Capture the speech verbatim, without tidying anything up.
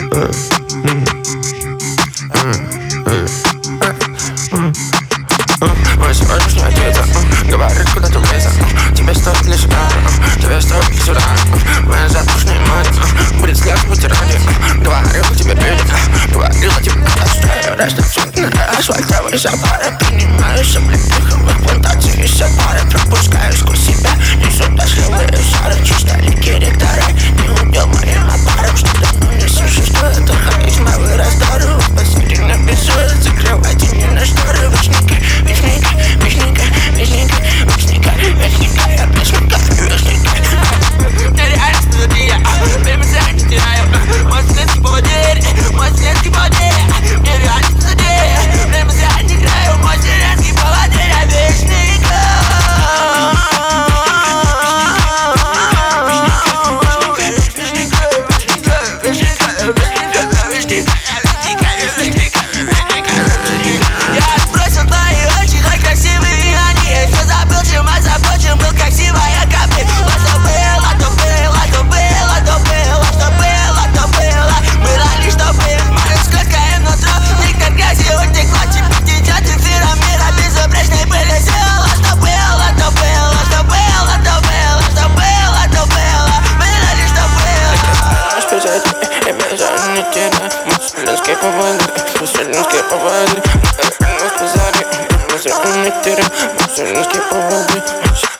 Мой сегодняшний ответ говорит, куда ты влезла. Тебе стоит лишь рано, тебе стоит сюда. Моя завтрашняя мать будет слез вытирать. Говорила тебе привет, говорила тебе отстой. Расточительная асфальтовая запара. Принимаешься в лепиховых плантациях пары. Пропускаю сквозь себя, несут дошливые сары. Чистолики ректора, не удел моим опарам. Что давно не существует, харизмовый раздор. Посередине бессует, закрывайте не на шторы. Вечника, вечника, вечника, вечника, вечника, вечника, я вечника, вечника. Нереально студия, время не теряю. Мой сленский поводырь, мой сленский поводырь. Нереально студия, время не играю. Мой сленский поводырь, я вечника. Я отбросил твои очи, хоть красивые они. Я все забыл, чем озабочен был, как сивая капель. А что было, то было, то было, то было, что было, то было. Было лишь что было, мое скользкое нутро. Никак грязи утекло, теперь течет эфиром мира безупречной пыли. Сделала, что было, то было, что было, то было, что было, то было. Было лишь что было. Я бежал, не теряю. Мусульманские поводырь, мусульманские поводырь. Не теряю, мусульманские поводырь.